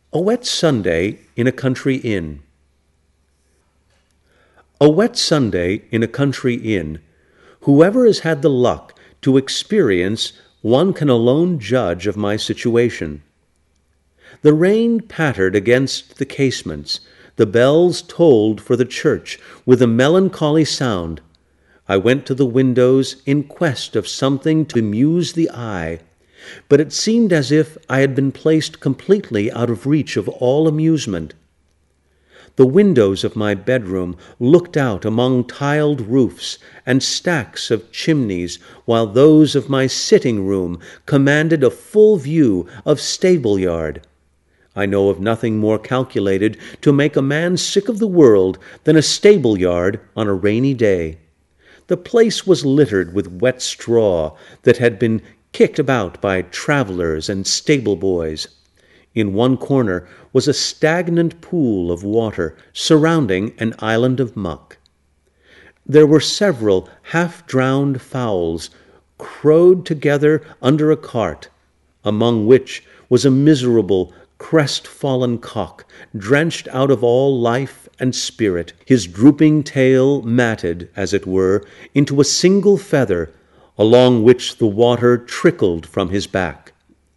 A wet Sunday in a country inn. A wet Sunday in a country inn. Whoever has had the luck to experience one can alone judge of my situation. The rain pattered against the casements. The bells tolled for the church with a melancholy sound. I went to the windows in quest of something to amuse the eye, but it seemed as if I had been placed completely out of reach of all amusement. The windows of my bedroom looked out among tiled roofs and stacks of chimneys, while those of my sitting room commanded a full view of stable yard. I know of nothing more calculated to make a man sick of the world than a stable yard on a rainy day. The place was littered with wet straw that had been kicked about by travelers and stable boys. In one corner was a stagnant pool of water surrounding an island of muck. There were several half-drowned fowls crowed together under a cart, among which was a miserable, crestfallen cock, drenched out of all life and spirit, his drooping tail matted, as it were, into a single feather, along which the water trickled from his back.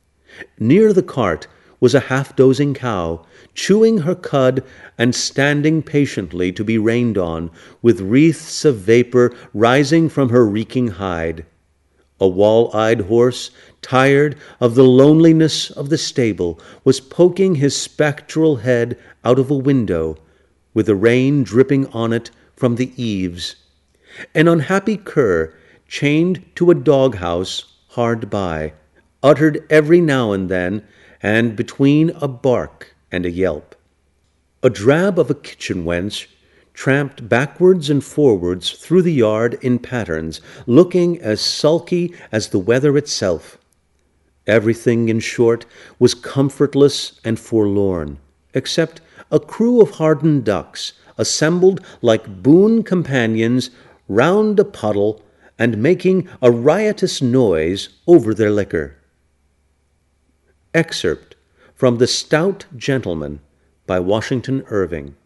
Near the cart was a half-dozing cow, chewing her cud and standing patiently to be rained on, with wreaths of vapor rising from her reeking hide. A wall-eyed horse, tired of the loneliness of the stable, was poking his spectral head out of a window, with the rain dripping on it from the eaves. An unhappy cur, chained to a dog-house hard by, uttered every now and then, and between a bark and a yelp. A drab of a kitchen wench tramped backwards and forwards through the yard in pattens, looking as sulky as the weather itself. Everything, in short, was comfortless and forlorn, except a crew of hardened ducks, assembled like boon companions round a puddle and making a riotous noise over their liquor. Excerpt from The Stout Gentleman by Washington Irving.